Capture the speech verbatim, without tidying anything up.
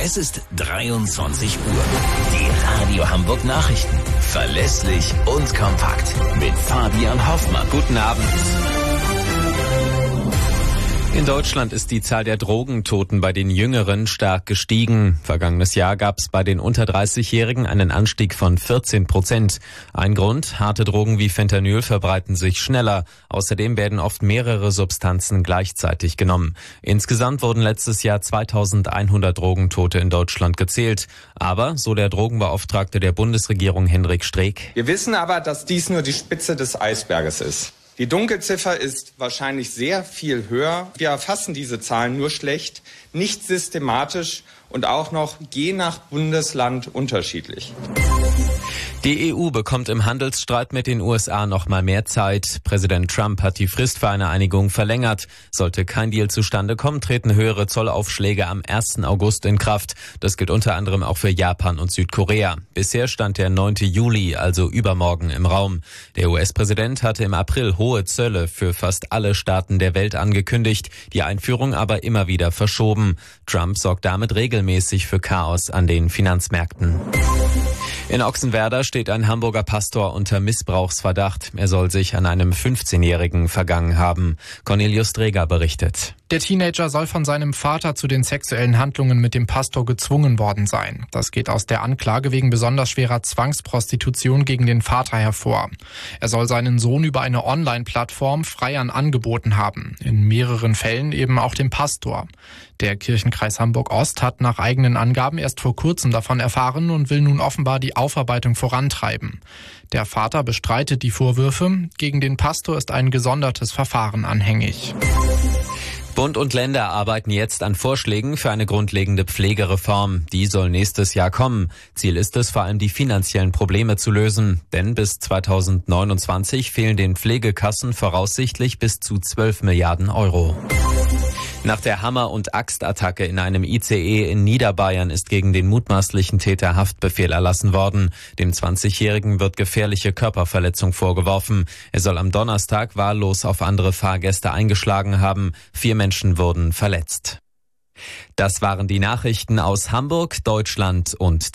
Es ist dreiundzwanzig Uhr. Die Radio Hamburg Nachrichten. Verlässlich und kompakt. Mit Fabian Hoffmann. Guten Abend. In Deutschland ist die Zahl der Drogentoten bei den Jüngeren stark gestiegen. Vergangenes Jahr gab es bei den unter dreißig-Jährigen einen Anstieg von vierzehn Prozent. Ein Grund: harte Drogen wie Fentanyl verbreiten sich schneller. Außerdem werden oft mehrere Substanzen gleichzeitig genommen. Insgesamt wurden letztes Jahr zweitausendeinhundert Drogentote in Deutschland gezählt. Aber, so der Drogenbeauftragte der Bundesregierung Henrik Streeck: Wir wissen aber, dass dies nur die Spitze des Eisberges ist. Die Dunkelziffer ist wahrscheinlich sehr viel höher. Wir erfassen diese Zahlen nur schlecht, nicht systematisch und auch noch je nach Bundesland unterschiedlich. Die E U bekommt im Handelsstreit mit den U S A noch mal mehr Zeit. Präsident Trump hat die Frist für eine Einigung verlängert. Sollte kein Deal zustande kommen, treten höhere Zollaufschläge am ersten August in Kraft. Das gilt unter anderem auch für Japan und Südkorea. Bisher stand der neunte Juli, also übermorgen, im Raum. Der U S-Präsident hatte im April hohe Zölle für fast alle Staaten der Welt angekündigt, die Einführung aber immer wieder verschoben. Trump sorgt damit regelmäßig für Chaos an den Finanzmärkten. In Ochsenwerder steht ein Hamburger Pastor unter Missbrauchsverdacht. Er soll sich an einem fünfzehnjährigen vergangen haben. Cornelius Dreger berichtet. Der Teenager soll von seinem Vater zu den sexuellen Handlungen mit dem Pastor gezwungen worden sein. Das geht aus der Anklage wegen besonders schwerer Zwangsprostitution gegen den Vater hervor. Er soll seinen Sohn über eine Online-Plattform Freiern angeboten haben. In mehreren Fällen eben auch dem Pastor. Der Kirchenkreis Hamburg-Ost hat nach eigenen Angaben erst vor kurzem davon erfahren und will nun offenbar die Aufarbeitung vorantreiben. Der Vater bestreitet die Vorwürfe. Gegen den Pastor ist ein gesondertes Verfahren anhängig. Bund und Länder arbeiten jetzt an Vorschlägen für eine grundlegende Pflegereform. Die soll nächstes Jahr kommen. Ziel ist es, vor allem die finanziellen Probleme zu lösen. Denn bis zweitausendneunundzwanzig fehlen den Pflegekassen voraussichtlich bis zu zwölf Milliarden Euro. Nach der Hammer- und Axtattacke in einem I C E in Niederbayern ist gegen den mutmaßlichen Täter Haftbefehl erlassen worden. Dem zwanzigjährigen wird gefährliche Körperverletzung vorgeworfen. Er soll am Donnerstag wahllos auf andere Fahrgäste eingeschlagen haben. Vier Menschen wurden verletzt. Das waren die Nachrichten aus Hamburg, Deutschland und